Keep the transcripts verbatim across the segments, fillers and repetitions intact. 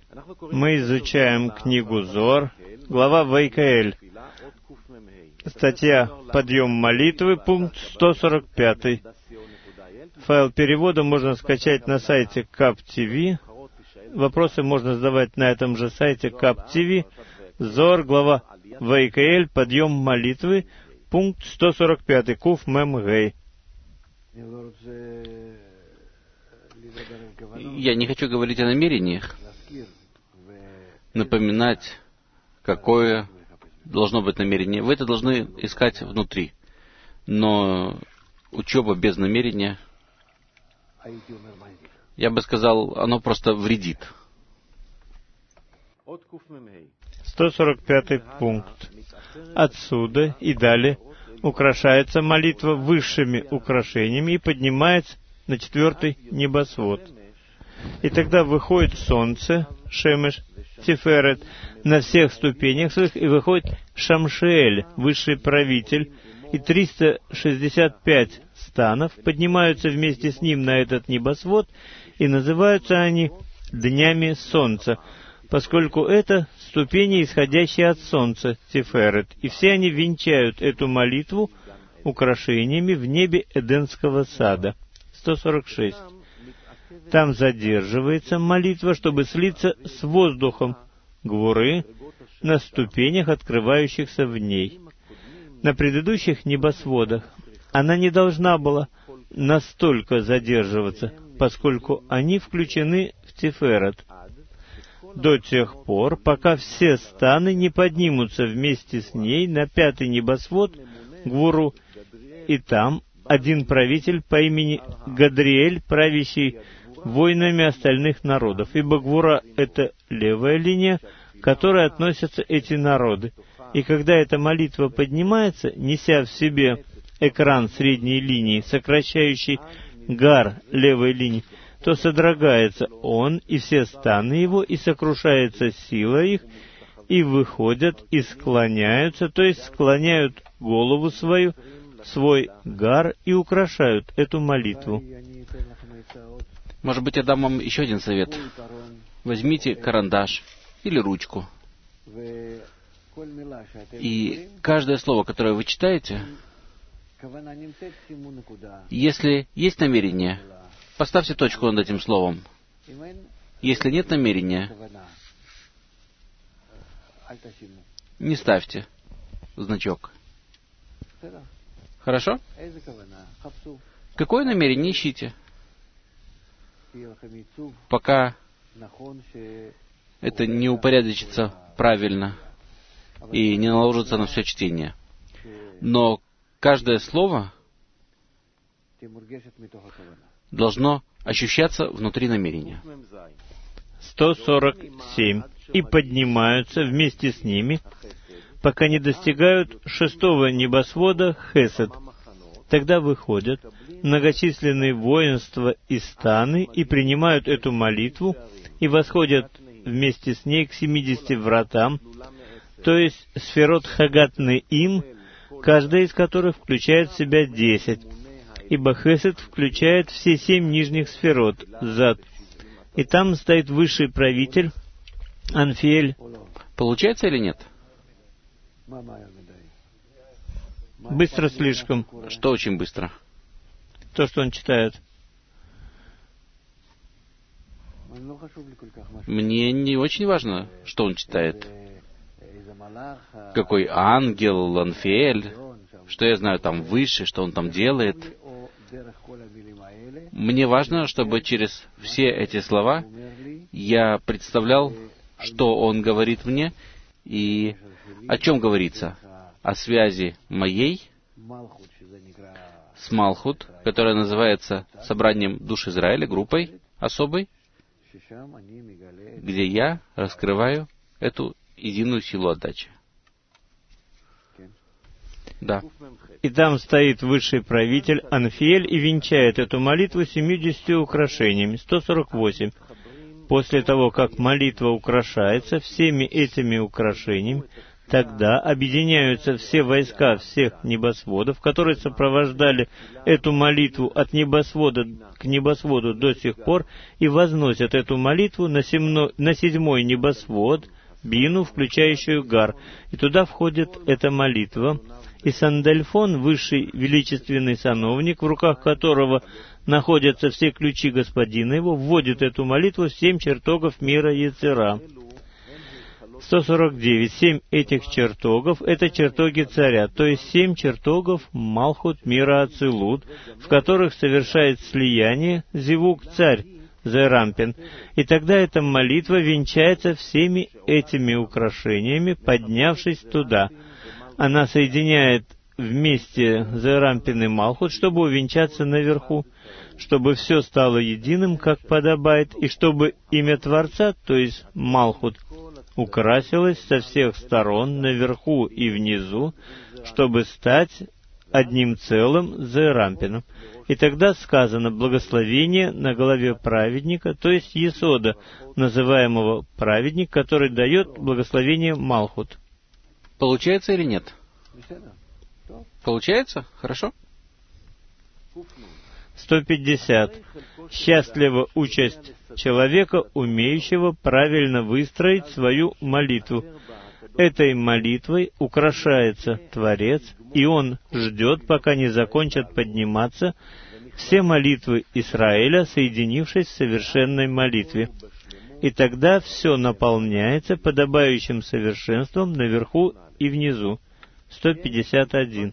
Мы изучаем книгу Зоар, глава Вайкаэль, статья «Подъем молитвы», пункт сто сорок пять. Файл перевода можно скачать на сайте кап ти ви. Вопросы можно задавать на этом же сайте кап ти ви. Зоар, глава Вайкаэль, «Подъем молитвы», пункт сто сорок пять, Куф Мем Гей. Я не хочу говорить о намерениях, напоминать, какое должно быть намерение. Вы это должны искать внутри. Но учеба без намерения, я бы сказал, оно просто вредит. сто сорок пятый пункт. Отсюда и далее украшается молитва высшими украшениями и поднимается на четвертый небосвод. И тогда выходит солнце, Шемеш, Тиферет, на всех ступенях своих, и выходит Шамшиэль, высший правитель, и триста шестьдесят пять станов поднимаются вместе с ним на этот небосвод, и называются они днями солнца, поскольку это ступени, исходящие от солнца, Тиферет, и все они венчают эту молитву украшениями в небе Эденского сада. сто сорок шесть. Там задерживается молитва, чтобы слиться с воздухом Гвуры на ступенях, открывающихся в ней. На предыдущих небосводах она не должна была настолько задерживаться, поскольку они включены в Тиферет, до тех пор, пока все станы не поднимутся вместе с ней на пятый небосвод Гвуру, и там один правитель по имени Гадриэль, правящий войнами остальных народов, ибо Гвура — это левая линия, к которой относятся эти народы. И когда эта молитва поднимается, неся в себе экран средней линии, сокращающий гар левой линии, то содрогается он и все станы его, и сокрушается сила их, и выходят, и склоняются, то есть склоняют голову свою, свой гар, и украшают эту молитву. Может быть, я дам вам еще один совет. Возьмите карандаш или ручку, и каждое слово, которое вы читаете, если есть намерение, поставьте точку над этим словом. Если нет намерения, не ставьте значок. Хорошо? Какое намерение ищите? Пока это не упорядочится правильно и не наложится на все чтение. Но каждое слово должно ощущаться внутри намерения. сто сорок семь. И поднимаются вместе с ними, пока не достигают шестого небосвода Хесед. Тогда выходят многочисленные воинства и станы и принимают эту молитву и восходят вместе с ней к семидесяти вратам, то есть сферот Хагат Неим, каждая из которых включает в себя десять, ибо Хесед включает все семь нижних сферот, Зад. И там стоит высший правитель, Анфиэль. Получается или нет? Быстро слишком. Что очень быстро? То, что он читает. Мне не очень важно, что он читает. Какой ангел, Анфиэль, что я знаю там выше, что он там делает. Мне важно, чтобы через все эти слова я представлял, что он говорит мне, и о чем говорится. О связи моей с Малхут, которая называется собранием душ Израиля, группой особой, где я раскрываю эту единую силу отдачи. Да. И там стоит высший правитель Анфиэль и венчает эту молитву семьюдесятью украшениями. сто сорок восемь. После того, как молитва украшается всеми этими украшениями, Тогда объединяются все войска всех небосводов, которые сопровождали эту молитву от небосвода к небосводу до сих пор, и возносят эту молитву на, семно, на седьмой небосвод, бину, включающую Гар. И туда входит эта молитва. И Сандальфон, высший величественный сановник, в руках которого находятся все ключи господина его, вводит эту молитву в семь чертогов мира Ецера. сто сорок девять. Семь этих чертогов — это чертоги царя, то есть семь чертогов Малхут мира Ацилут, в которых совершает слияние Зевук царь Зерампин. И тогда эта молитва венчается всеми этими украшениями, поднявшись туда. Она соединяет вместе Зерампин и Малхут, чтобы увенчаться наверху, чтобы все стало единым, как подобает, и чтобы имя Творца, то есть Малхут, украсилось со всех сторон, наверху и внизу, чтобы стать одним целым с Зерампином. И тогда сказано благословение на голове праведника, то есть Есода, называемого праведник, который дает благословение Малхут. Получается или нет? Получается? Хорошо? сто пятьдесят. Счастлива участь человека, умеющего правильно выстроить свою молитву. Этой молитвой украшается Творец, и он ждет, пока не закончат подниматься все молитвы Израиля, соединившись в совершенной молитве. И тогда все наполняется подобающим совершенством наверху и внизу. сто пятьдесят один.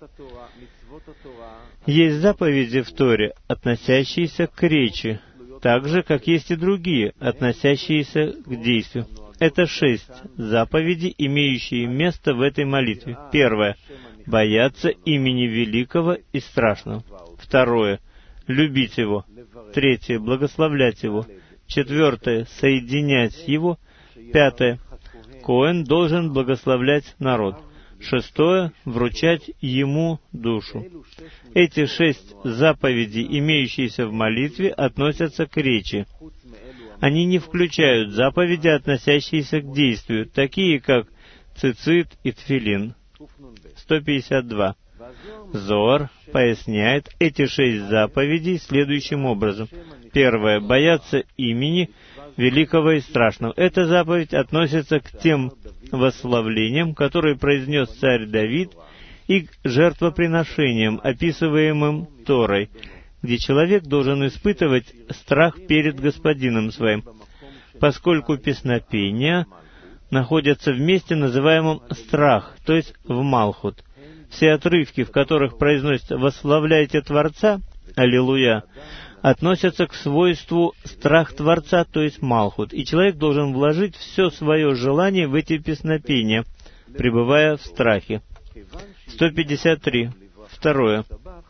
Есть заповеди в Торе, относящиеся к речи, так же, как есть и другие, относящиеся к действию. Это шесть заповедей, имеющие место в этой молитве. Первое — бояться имени великого и страшного. Второе — любить его. Третье — благословлять его. Четвертое — соединять его. Пятое — Коэн должен благословлять народ. Шестое — вручать ему душу. Эти шесть заповедей, имеющиеся в молитве, относятся к речи. Они не включают заповеди, относящиеся к действию, такие как цицит и тфилин. сто пятьдесят два. Зоар поясняет эти шесть заповедей следующим образом. Первое — бояться имени великого и страшного. Эта заповедь относится к тем восславлениям, которые произнес царь Давид, и к жертвоприношениям, описываемым Торой, где человек должен испытывать страх перед господином своим, поскольку песнопения находятся в месте, называемом «страх», то есть в Малхут. Все отрывки, в которых произносится «восславляйте Творца», «Аллилуйя», относятся к свойству страх Творца, то есть Малхут, и человек должен вложить все свое желание в эти песнопения, пребывая в страхе. сто пятьдесят три. Второе.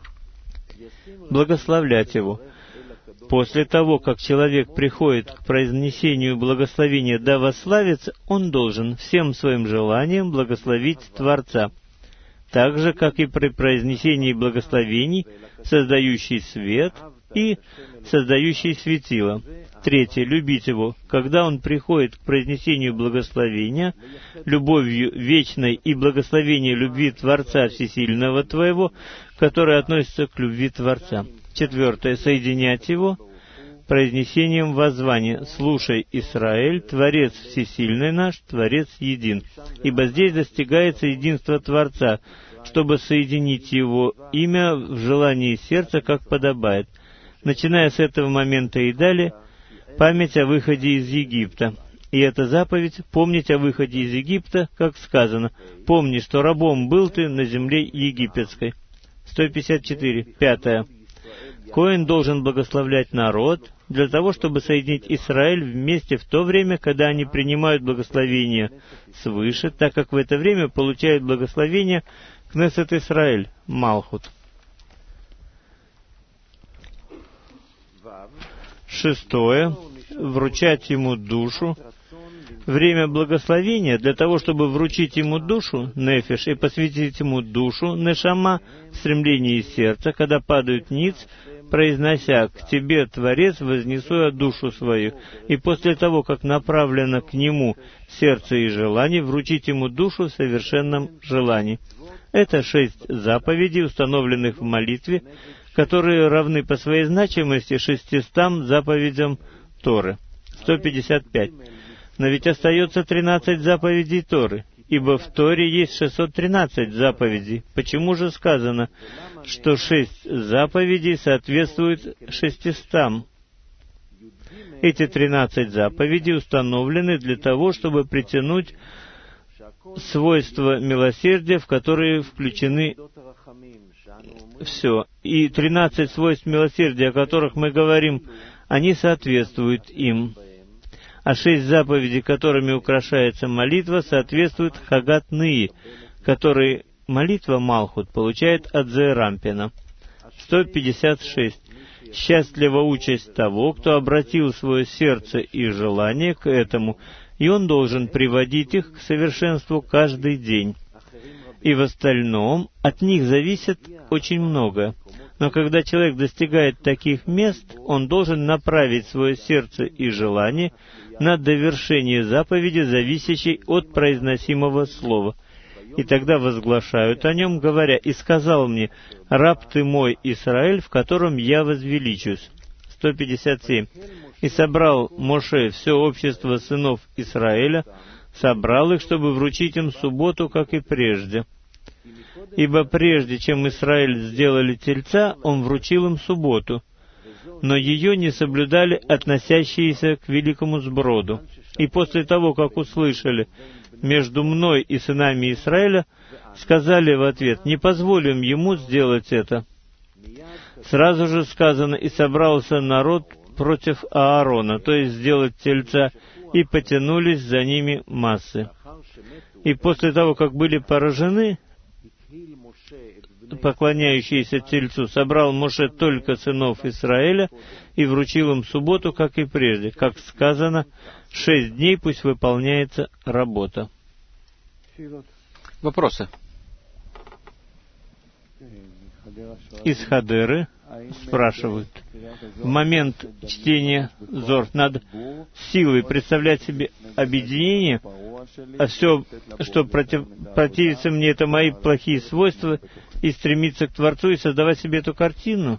Благословлять его. После того, как человек приходит к произнесению благословения «да восславится», он должен всем своим желанием благословить Творца, так же, как и при произнесении благословений, создающий свет и создающий светило. Третье. Любить его. Когда он приходит к произнесению благословения, любовью вечной и благословения любви Творца Всесильного твоего, которое относится к любви Творца. Четвертое. Соединять его произнесением воззвания «Слушай, Израиль, Творец Всесильный наш, Творец един». Ибо здесь достигается единство Творца, чтобы соединить его имя в желании сердца, как подобает. Начиная с этого момента и далее, память о выходе из Египта. И эта заповедь — помнить о выходе из Египта, как сказано: «Помни, что рабом был ты на земле египетской». сто пятьдесят четыре. Пятое. Коэн должен благословлять народ для того, чтобы соединить Израиль вместе в то время, когда они принимают благословение свыше, так как в это время получают благословение Кнесет Исраэль, Малхут. Шестое. Вручать ему душу. Время благословения для того, чтобы вручить ему душу, нефиш, и посвятить ему душу, нешама, стремление из сердца, когда падают ниц, произнося: «К Тебе, Творец, вознесу я душу свою», и после того, как направлено к Нему сердце и желание, вручить Ему душу в совершенном желании. Это шесть заповедей, установленных в молитве, которые равны по своей значимости шестистам заповедям Торы. сто пятьдесят пять. Но ведь остается тринадцать заповедей Торы, ибо в Торе есть шестьсот тринадцать заповедей. Почему же сказано, что шесть заповедей соответствуют шестистам? Эти тринадцать заповедей установлены для того, чтобы притянуть свойства милосердия, в которые включены все. И тринадцать свойств милосердия, о которых мы говорим, они соответствуют им. А шесть заповедей, которыми украшается молитва, соответствуют Хагат Ныи, которые молитва Малхут получает от Зерампина. сто пятьдесят шесть. Счастлива участь того, кто обратил свое сердце и желание к этому, и он должен приводить их к совершенству каждый день. И в остальном от них зависит очень много. Но когда человек достигает таких мест, он должен направить свое сердце и желание на довершение заповеди, зависящей от произносимого слова. И тогда возглашают о нем, говоря: «И сказал мне: раб ты мой Израиль, в котором я возвеличусь». сто пятьдесят семь. «И собрал Моше все общество сынов Израиля, собрал их, чтобы вручить им субботу, как и прежде. Ибо прежде, чем Израиль сделали тельца, он вручил им субботу, но ее не соблюдали относящиеся к великому сброду. И после того, как услышали между мной и сынами Израиля, сказали в ответ: не позволим ему сделать это». Сразу же сказано: «И собрался народ против Аарона», то есть сделать тельца, и потянулись за ними массы. И после того, как были поражены поклоняющиеся тельцу, собрал Моше только сынов Израиля и вручил им субботу, как и прежде. Как сказано, шесть дней пусть выполняется работа. Вопросы? Из Хадеры спрашивают: в момент чтения Зор надо силой представлять себе объединение, а все, что против, противится мне, это мои плохие свойства, и стремиться к Творцу и создавать себе эту картину?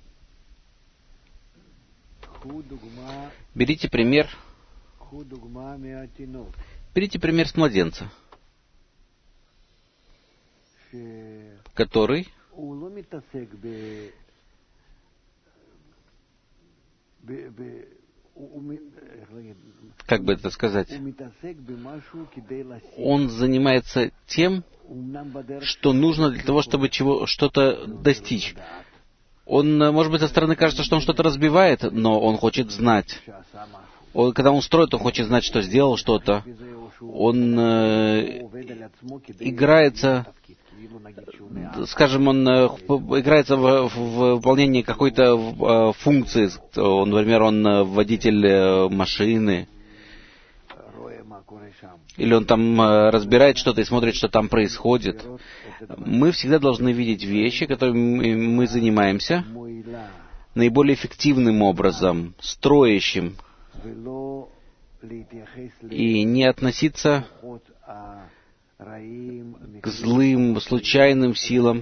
Берите пример. Берите пример с младенца, который как бы это сказать, он занимается тем, что нужно для того, чтобы чего, что-то достичь. Он, может быть, со стороны кажется, что он что-то разбивает, но он хочет знать. Он, когда он строит, он хочет знать, что сделал что-то. Он э, играется, скажем, он э, играется в, в выполнении какой-то э, функции. Он, например, он водитель э, машины. Или он там э, разбирает что-то и смотрит, что там происходит. Мы всегда должны видеть вещи, которыми мы занимаемся, наиболее эффективным образом, строящим, и не относиться к злым, случайным силам.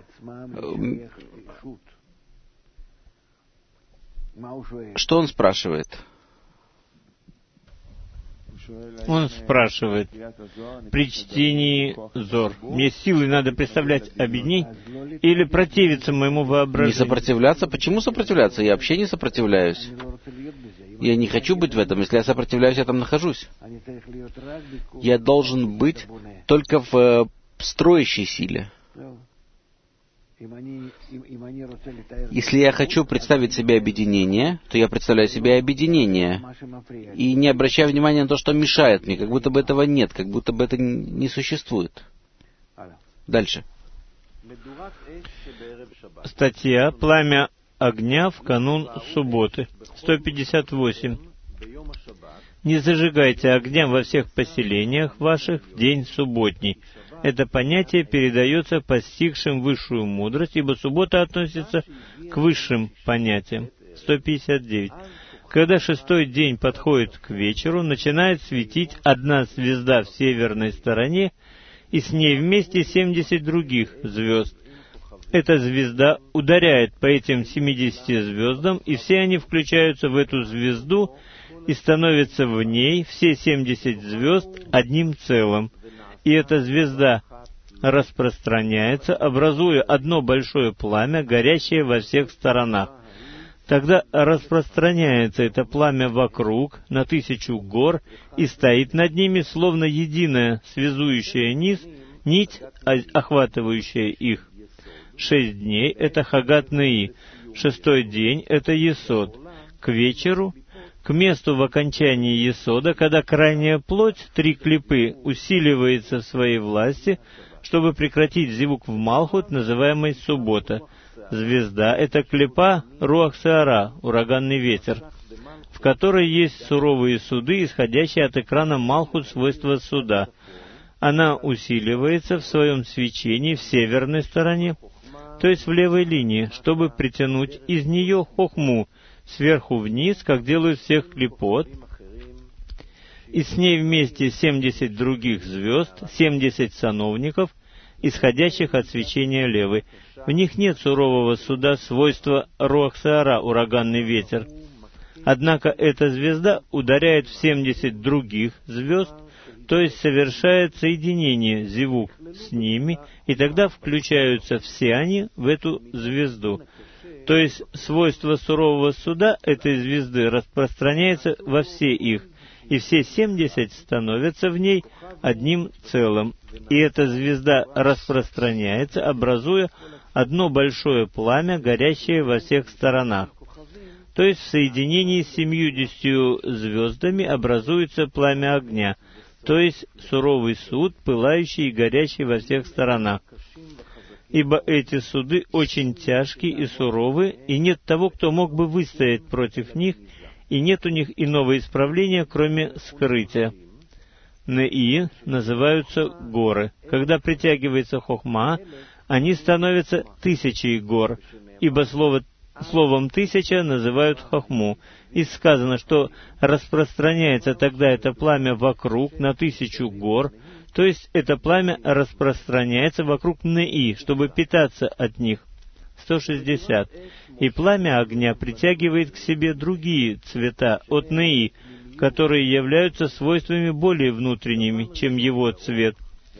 Что он спрашивает? Он спрашивает: при чтении Зор мне силой надо представлять объединение или противиться моему воображению? Не сопротивляться? Почему сопротивляться? Я вообще не сопротивляюсь. Я не хочу быть в этом. Если я сопротивляюсь, я там нахожусь. Я должен быть только в строящей силе. Если я хочу представить себе объединение, то я представляю себе объединение и не обращаю внимания на то, что мешает мне, как будто бы этого нет, как будто бы это не существует. Дальше. Статья «Пламя огня в канун субботы». сто пятьдесят восемь. Не зажигайте огня во всех поселениях ваших в день субботний. Это понятие передается постигшим высшую мудрость, ибо суббота относится к высшим понятиям. сто пятьдесят девять. Когда шестой день подходит к вечеру, начинает светить одна звезда в северной стороне, и с ней вместе семьдесят других звезд. Эта звезда ударяет по этим семидесяти звездам, и все они включаются в эту звезду, и становятся в ней, все семьдесят звезд, одним целым. И эта звезда распространяется, образуя одно большое пламя, горящее во всех сторонах. Тогда распространяется это пламя вокруг, на тысячу гор, и стоит над ними, словно единая связующая низ, нить, охватывающая их. Шесть дней — это Хагат Неи, шестой день — это Есод. К вечеру, к месту в окончании Есода, когда крайняя плоть, три клипы, усиливается в своей власти, чтобы прекратить зивук в Малхут, называемый суббота. Звезда — это клипа Руах Сеара, ураганный ветер, в которой есть суровые суды, исходящие от экрана Малхут свойства суда. Она усиливается в своем свечении в северной стороне, то есть в левой линии, чтобы притянуть из нее хохму сверху вниз, как делают всех клипот, и с ней вместе семьдесят других звезд, семьдесят сановников, исходящих от свечения левой. В них нет сурового суда свойства Руах Сеара, ураганный ветер. Однако эта звезда ударяет в семьдесят других звезд, то есть совершает соединение зивук с ними, и тогда включаются все они в эту звезду. То есть свойство сурового суда этой звезды распространяется во все их, и все семьдесят становятся в ней одним целым. И эта звезда распространяется, образуя одно большое пламя, горящее во всех сторонах. То есть в соединении с семьюдесятью звездами образуется пламя огня, то есть суровый суд, пылающий и горящий во всех сторонах. Ибо эти суды очень тяжкие и суровы, и нет того, кто мог бы выстоять против них, и нет у них иного исправления, кроме скрытия. Неи называются горы. Когда притягивается хохма, они становятся тысячей гор, ибо слово, словом «тысяча» называют хохму. И сказано, что распространяется тогда это пламя вокруг на тысячу гор, то есть это пламя распространяется вокруг Неи, чтобы питаться от них. сто шестьдесят. И пламя огня притягивает к себе другие цвета от Неи, которые являются свойствами более внутренними, чем его цвет.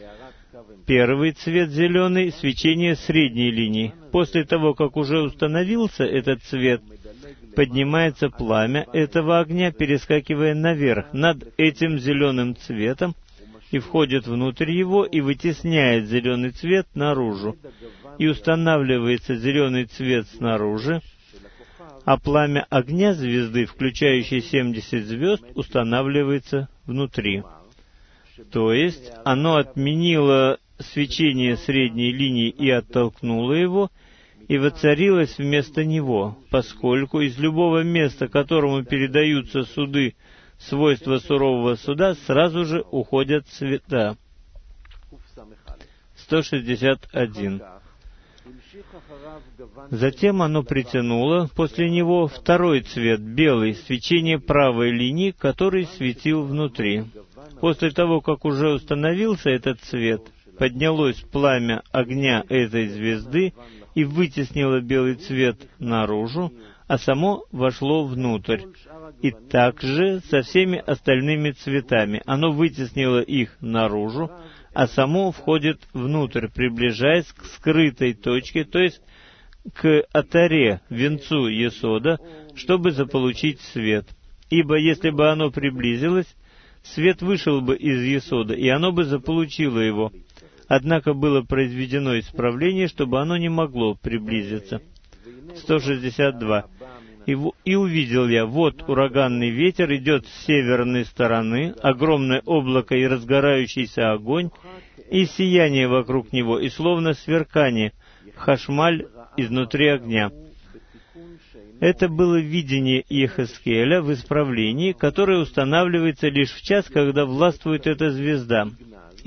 Первый цвет зеленый — свечение средней линии. После того, как уже установился этот цвет, поднимается пламя этого огня, перескакивая наверх над этим зеленым цветом, и входит внутрь его и вытесняет зеленый цвет наружу. И устанавливается зеленый цвет снаружи, а пламя огня звезды, включающей семьдесят звезд, устанавливается внутри. То есть оно отменило свечение средней линии и оттолкнуло его, и воцарилось вместо него, поскольку из любого места, которому передаются суды, свойства сурового суда, сразу же уходят цвета. сто шестьдесят один. Затем оно притянуло после него второй цвет, белый, свечение правой линии, который светил внутри. После того, как уже установился этот цвет, поднялось пламя огня этой звезды и вытеснило белый цвет наружу, а само вошло внутрь. И также со всеми остальными цветами. Оно вытеснило их наружу, а само входит внутрь, приближаясь к скрытой точке, то есть к атаре, венцу Есода, чтобы заполучить свет. Ибо если бы оно приблизилось, свет вышел бы из Есода, и оно бы заполучило его. Однако было произведено исправление, чтобы оно не могло приблизиться. сто шестьдесят два. И, в... «И увидел я, вот ураганный ветер идет с северной стороны, огромное облако и разгорающийся огонь, и сияние вокруг него, и словно сверкание, хашмаль изнутри огня». Это было видение Йехескеля в исправлении, которое устанавливается лишь в час, когда властвует эта звезда.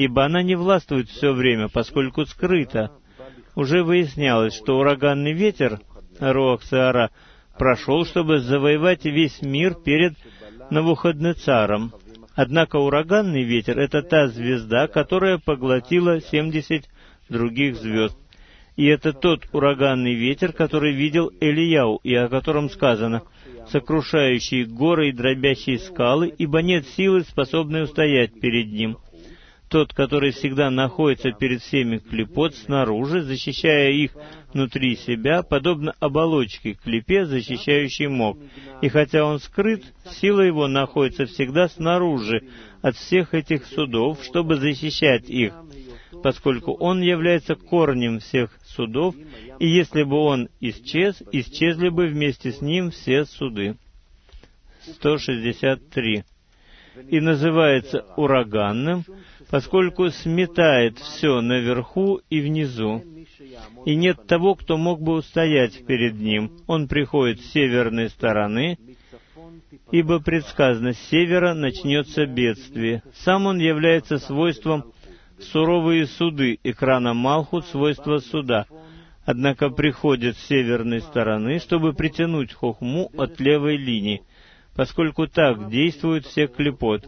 ибо она не властвует все время, поскольку скрыта. Уже выяснялось, что ураганный ветер, Руах Сеара, прошел, чтобы завоевать весь мир перед Навуходнецаром. Однако ураганный ветер — это та звезда, которая поглотила семьдесят других звезд. И это тот ураганный ветер, который видел Элияу, и о котором сказано: «Сокрушающий горы и дробящий скалы, ибо нет силы, способной устоять перед ним». Тот, который всегда находится перед всеми клипот снаружи, защищая их внутри себя, подобно оболочке клипе, защищающей мох. И хотя он скрыт, сила его находится всегда снаружи от всех этих судов, чтобы защищать их, поскольку он является корнем всех судов, и если бы он исчез, исчезли бы вместе с ним все суды. сто шестьдесят три. И называется ураганным, поскольку сметает все наверху и внизу. И нет того, кто мог бы устоять перед ним. Он приходит с северной стороны, ибо предсказано: с севера начнется бедствие. Сам он является свойством суровые суды, экрана Малхут — свойство суда. Однако приходит с северной стороны, чтобы притянуть хохму от левой линии, поскольку так действуют все клипот.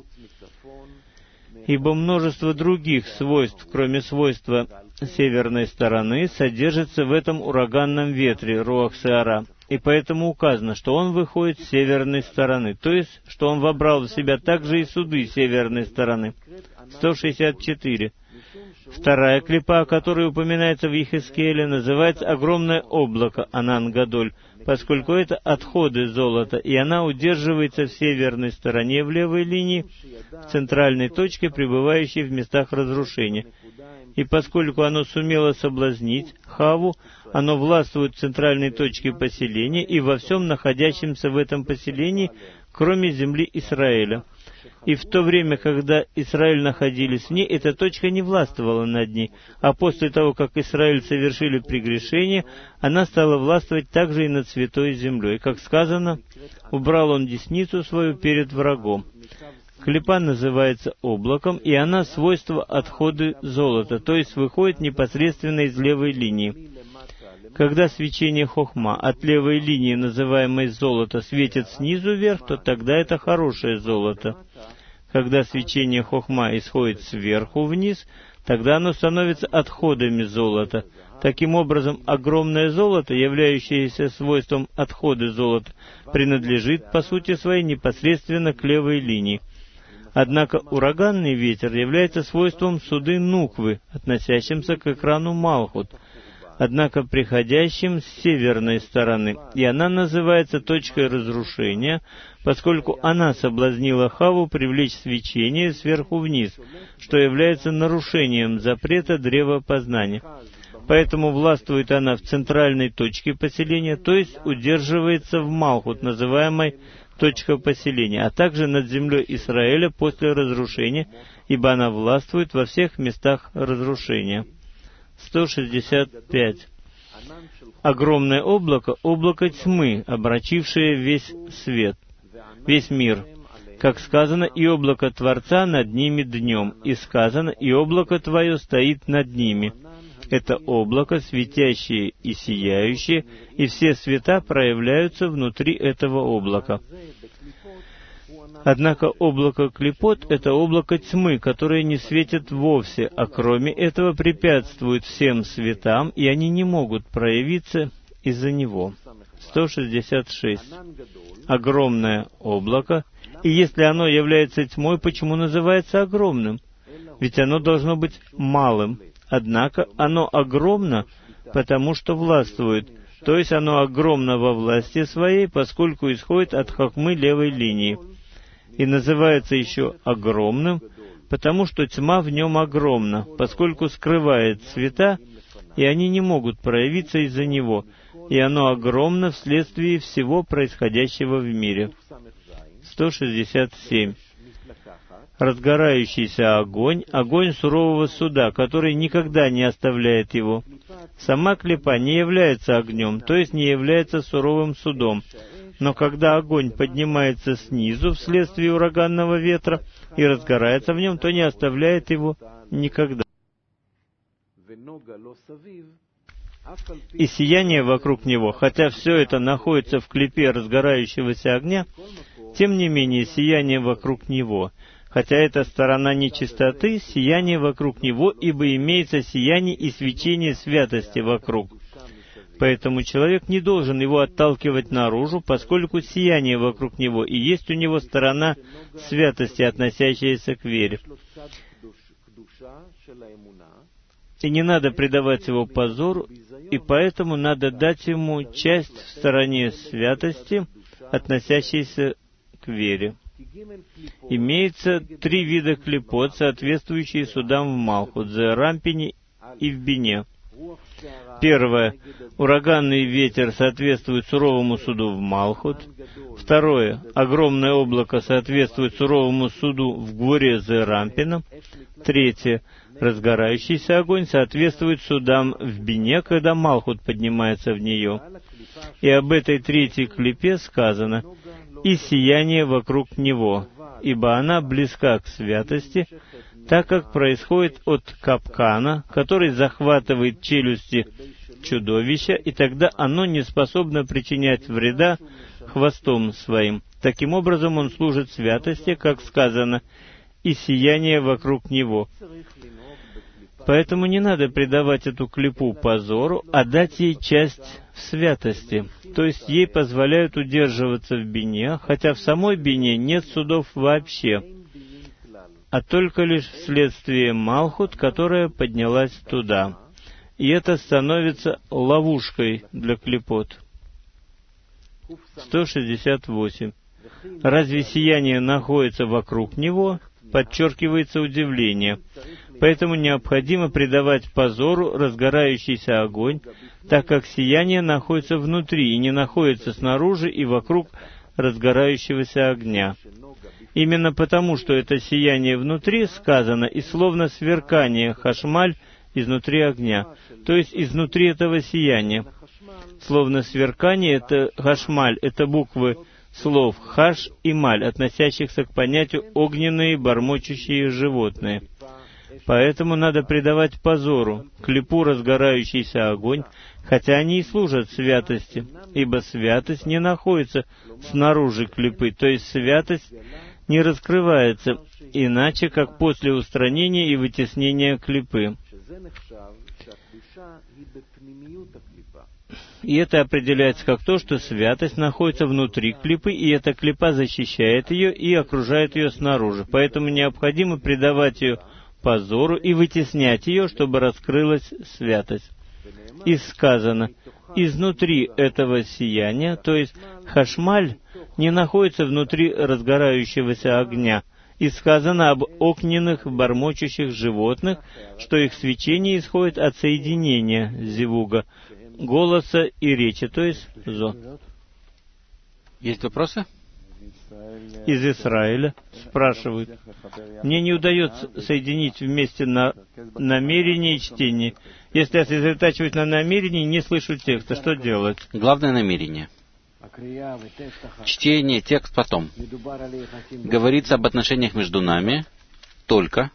Ибо множество других свойств, кроме свойства северной стороны, содержится в этом ураганном ветре, Руах Сеара. И поэтому указано, что он выходит с северной стороны, то есть, что он вобрал в себя также и суды северной стороны. сто шестьдесят четыре. Вторая клипа, о которой упоминается в Йехескеле, называется огромное облако, Анан Гадоль, поскольку это отходы золота, и она удерживается в северной стороне в левой линии, в центральной точке, пребывающей в местах разрушения. И поскольку оно сумело соблазнить Хаву, оно властвует в центральной точке поселения и во всем находящемся в этом поселении, кроме земли Израиля. И в то время, когда Израиль находились в ней, эта точка не властвовала над ней, а после того, как Израиль совершили прегрешение, она стала властвовать также и над святой землей. Как сказано: «Убрал он десницу свою перед врагом». Клипа называется облаком, и она свойство отходы золота, то есть выходит непосредственно из левой линии. Когда свечение хохма от левой линии, называемой золото, светит снизу вверх, то тогда это хорошее золото. Когда свечение хохма исходит сверху вниз, тогда оно становится отходами золота. Таким образом, огромное золото, являющееся свойством отхода золота, принадлежит, по сути своей, непосредственно к левой линии. Однако ураганный ветер является свойством суды нуквы, относящимся к экрану Малхут, однако приходящим с северной стороны, и она называется точкой разрушения, поскольку она соблазнила Хаву привлечь свечение сверху вниз, что является нарушением запрета древа познания. Поэтому властвует она в центральной точке поселения, то есть удерживается в Малхут, называемой точка поселения, а также над землей Израиля после разрушения, ибо она властвует во всех местах разрушения. сто шестьдесят пять. Огромное облако — облако тьмы, омрачившее весь свет, весь мир. Как сказано: «И облако Творца над ними днем», и сказано: «И облако Твое стоит над ними». Это облако, светящее и сияющее, и все света проявляются внутри этого облака. Однако облако клипот — это облако тьмы, которое не светит вовсе, а кроме этого препятствует всем светам, и они не могут проявиться из-за него. сто шестьдесят шесть. Огромное облако, и если оно является тьмой, почему называется огромным? Ведь оно должно быть малым. Однако оно огромно, потому что властвует, то есть оно огромно во власти своей, поскольку исходит от хохмы левой линии. И называется еще огромным, потому что тьма в нем огромна, поскольку скрывает света, и они не могут проявиться из-за него, и оно огромно вследствие всего происходящего в мире. сто шестьдесят семь. Разгорающийся огонь, огонь сурового суда, который никогда не оставляет его. Сама клипа не является огнем, то есть не является суровым судом. Но когда огонь поднимается снизу вследствие ураганного ветра и разгорается в нем, то не оставляет его никогда. И сияние вокруг него, хотя все это находится в клепе разгорающегося огня, тем не менее сияние вокруг него, хотя это сторона нечистоты, сияние вокруг него, ибо имеется сияние и свечение святости вокруг. Поэтому человек не должен его отталкивать наружу, поскольку сияние вокруг него и есть у него сторона святости, относящаяся к вере. И не надо предавать его позору, и поэтому надо дать ему часть в стороне святости, относящейся к вере. Имеется три вида клипот, соответствующие судам в Малхут, Зерампине и в Бине. Первое. Ураганный ветер соответствует суровому суду в Малхут. Второе. Огромное облако соответствует суровому суду в Гворе Зерампина. Третье. Разгорающийся огонь соответствует судам в Бине, когда Малхут поднимается в нее. И об этой третьей клипе сказано: «И сияние вокруг него, ибо она близка к святости, так как происходит от капкана, который захватывает челюсти чудовища, и тогда оно не способно причинять вреда хвостом своим. Таким образом он служит святости, как сказано, и сияние вокруг него». Поэтому не надо предавать эту клипу позору, а дать ей часть в святости, то есть ей позволяют удерживаться в бине, хотя в самой бине нет судов вообще, а только лишь вследствие Малхут, которая поднялась туда. И это становится ловушкой для клипот. сто шестьдесят восемь. Разве сияние находится вокруг него? Подчеркивается удивление. Поэтому необходимо придавать позору разгорающийся огонь, так как сияние находится внутри и не находится снаружи и вокруг разгорающегося огня. Именно потому, что это сияние внутри, сказано, и словно сверкание хашмаль изнутри огня, то есть изнутри этого сияния. Словно сверкание — это хашмаль, это буквы слов хаш и маль, относящихся к понятию огненные бормочущие животные. Поэтому надо придавать позору клипу разгорающийся огонь, хотя они и служат святости, ибо святость не находится снаружи клипы, то есть святость не раскрывается иначе, как после устранения и вытеснения клипы. И это определяется как то, что святость находится внутри клипы, и эта клипа защищает ее и окружает ее снаружи. Поэтому необходимо придавать ее позору и вытеснять ее, чтобы раскрылась святость. И сказано: изнутри этого сияния, то есть хашмаль, не находится внутри разгорающегося огня. И сказано об огненных бормочущих животных, что их свечение исходит от соединения зивуга, голоса и речи, то есть зо. Есть вопросы? Из Израиля спрашивают: мне не удается соединить вместе на намерение и чтение. Если я сосредотачиваюсь на намерении, не слышу текста, что делать? Главное намерение. Чтение, текст потом. Говорится об отношениях между нами только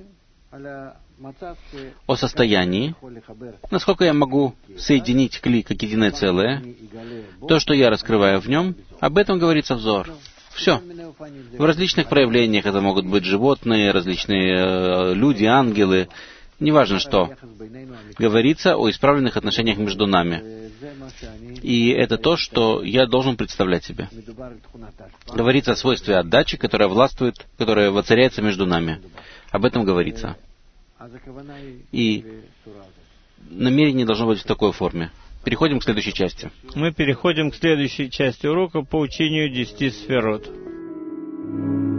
о состоянии, насколько я могу соединить кли как единое целое. То, что я раскрываю в нем, об этом говорится взор. Все. В различных проявлениях это могут быть животные, различные э, люди, ангелы, неважно что. Говорится о исправленных отношениях между нами. И это то, что я должен представлять себе. Говорится о свойстве отдачи, которая властвует, которая воцаряется между нами. Об этом говорится. И намерение должно быть в такой форме. Переходим к следующей части. Мы переходим к следующей части урока по учению десяти сферот.